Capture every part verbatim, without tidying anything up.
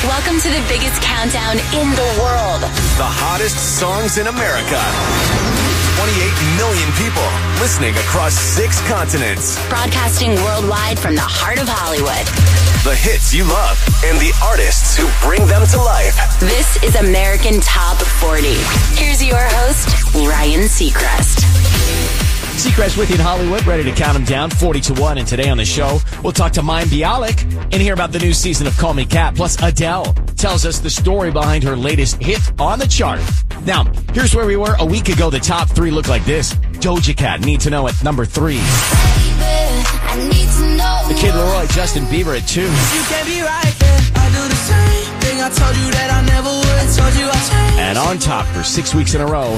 Welcome to the biggest countdown in the world. The hottest songs in America. twenty-eight million people listening across six continents. Broadcasting worldwide from the heart of Hollywood. The hits you love and the artists who bring them to life. This is American Top forty. Here's your host, Ryan Seacrest. Seacrest with you in Hollywood, ready to count them down, forty to one. And today on the show, we'll talk to Mayim Bialik and hear about the new season of Call Me Kat. Plus, Adele tells us the story behind her latest hit on the chart. Now, here's where we were a week ago. The top three look like this. Doja Cat, Need to Know at number three. I need to know. The Kid Laroi, Justin Bieber at two. You can't be right there. I do the same thing. I told you that I never would. Told you I changed. And on top for six weeks in a row.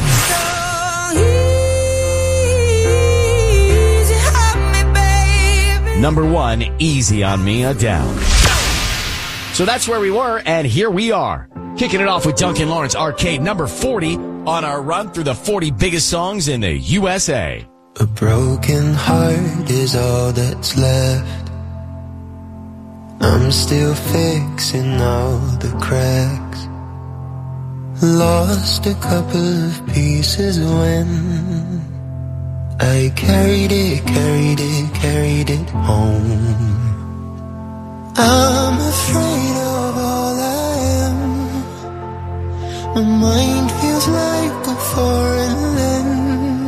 Number one, Easy on Me, Adele. So that's where we were, and here we are. Kicking it off with Duncan Lawrence Arcade, number forty, on our run through the forty biggest songs in the U S A. A broken heart is all that's left. I'm still fixing all the cracks. Lost a couple of pieces when I carried it, carried it, carried it home. I'm afraid of all I am. My mind feels like a foreign land.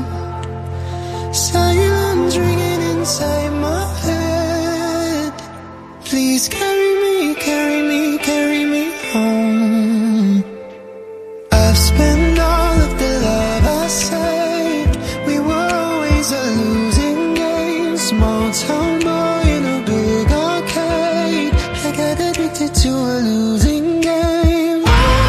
Silence ringing inside my head. Please carry me, carry me, carry me home. I've spent all of the love I saved. We were always a losing game. Small town boy in a big arcade. I got addicted to a losing game.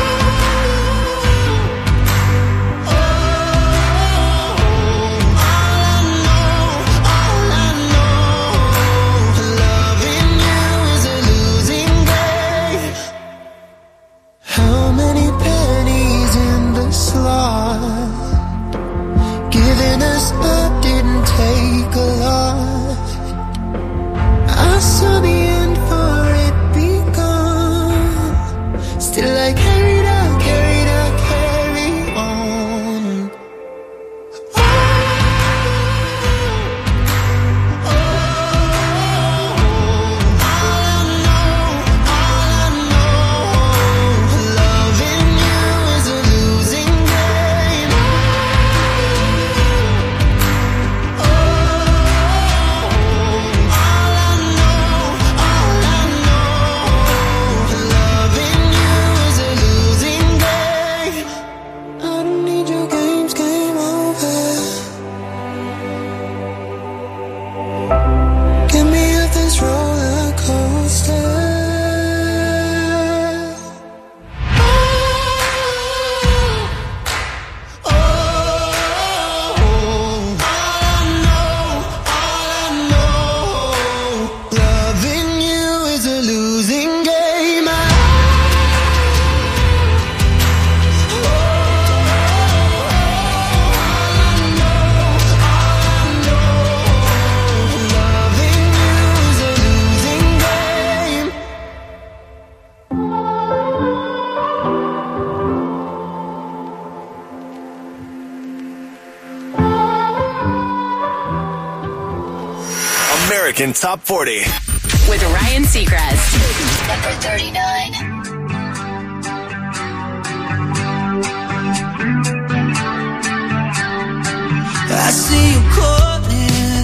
How many pennies in the slot? Giving us up didn't take a lot. I saw the end for it begun. Still I carried out, carried out, carry on. Oh, oh, all I know, all I know, loving you is a losing game. Oh, all I know, all I know, loving you is a losing game. I don't need your games, game over. Get me off this roller coaster. Oh, oh, all I know, all I know, loving you is a losing game. I Loving you is a losing game. American Top forty. With Ryan Seacrest. Number thirty-nine. I see you calling.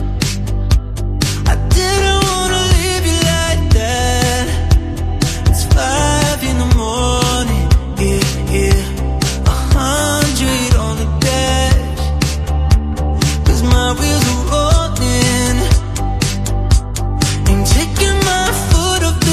I didn't wanna leave you like that. It's five in the morning. Yeah, yeah. A hundred on the dash. 'Cause my wheels are rolling. Ain't taking my foot off the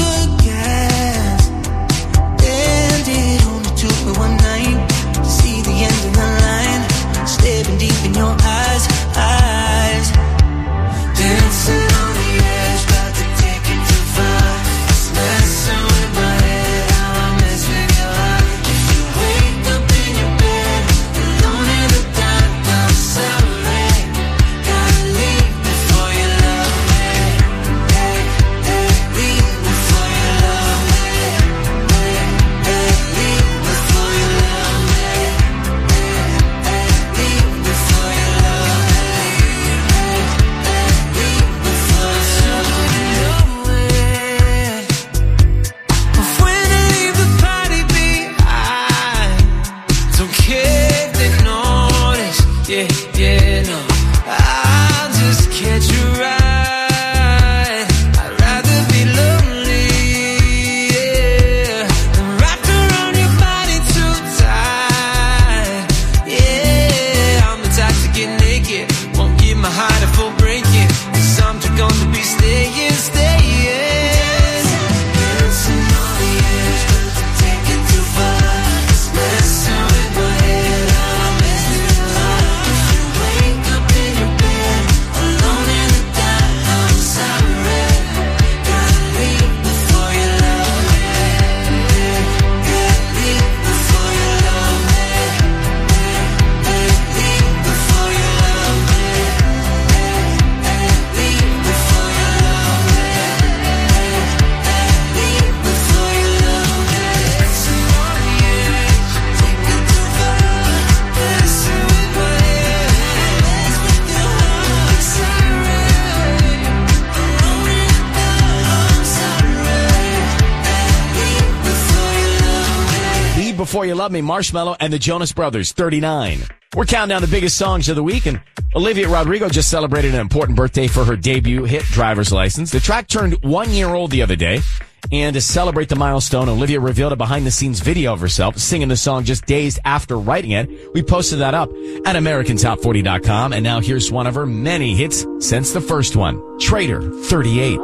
Before You Love Me, Marshmello and the Jonas Brothers, thirty-nine. We're counting down the biggest songs of the week, and Olivia Rodrigo just celebrated an important birthday for her debut hit, Driver's License. The track turned one year old the other day, and to celebrate the milestone, Olivia revealed a behind-the-scenes video of herself singing the song just days after writing it. We posted that up at American Top forty dot com, and now here's one of her many hits since the first one, Traitor, thirty-eight.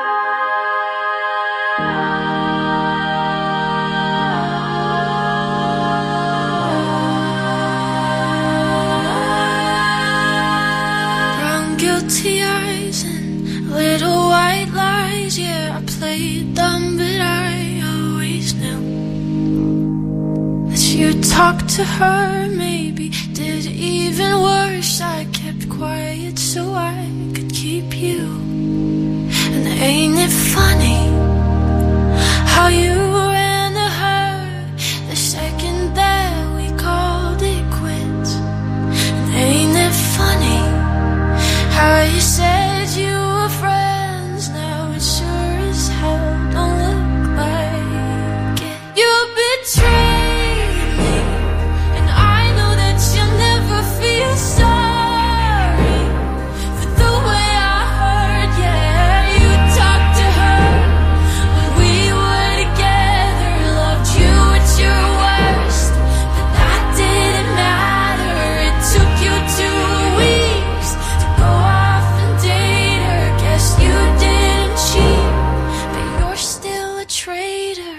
Guilty eyes and little white lies. Yeah, I played dumb, but I always knew that you talked to her. Maybe did even worse. I kept quiet so I could keep you. And ain't it funny how you ran to her the second that we called it quits? And ain't it funny how you said you were friends, now it sure as hell don't look like it. You betrayed me, and I know that you'll never feel sorry for the way I heard. Yeah, you talked to her when we were together, loved you at your worst, but that didn't matter. It took you two weeks to go off and date her. Guess you didn't cheat, but you're still a traitor.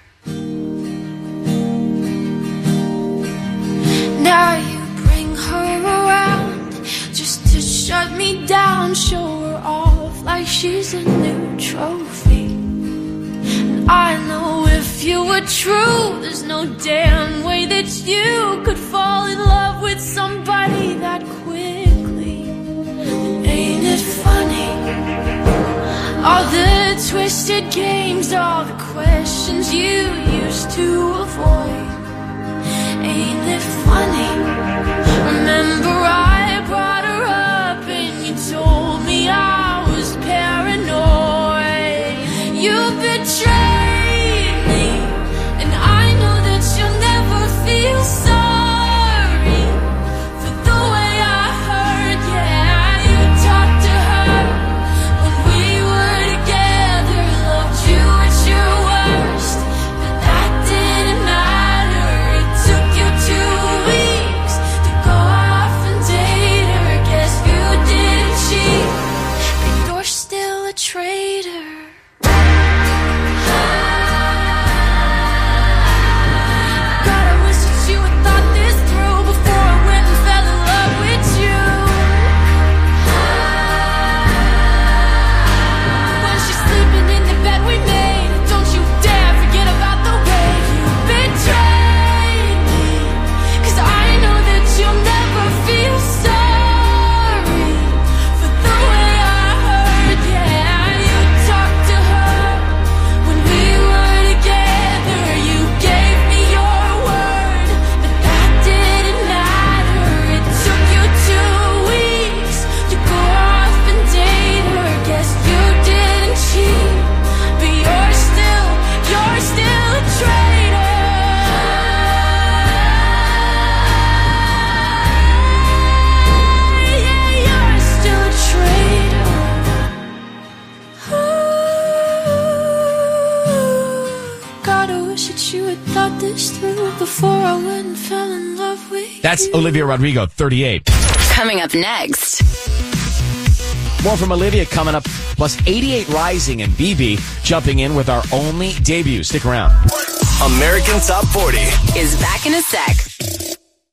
Now you bring her around just to shut me down, show her off like she's a new trophy. And I know if you were true, there's no damn way that you could fall in love with somebody that quickly. Ain't it funny? All the twisted games, all the questions you used to avoid. Ain't it funny? Remember I brought her up and you told me I was paranoid. You betrayed me, and I know that you'll never feel sorry for the way I heard. Yeah, you talked to her when we were together, loved you at your worst, but that didn't matter. It took you two weeks to go off and date her. Guess you didn't cheat, but you're still a traitor. God, I wish that you had thought this through before I went and fell in love with you. When she's sleeping in the bed we made, don't you dare forget about the way you betrayed me. Cause I know that you'll never feel sorry for the way I heard. Yeah, you talked to her when we were together. You gave me your word, but that didn't matter. It took you two weeks to go off and date her. Guess you didn't cheat, but you're still, you're still a traitor. Yeah, you're still a traitor. Ooh, God, I wish that you had thought this through before I went and fell in love with you. That's Olivia Rodrigo, thirty-eight. Coming up next. More from Olivia coming up, plus eighty-eight Rising and B B jumping in with our only debut. Stick around. American Top forty. Is back in a sec.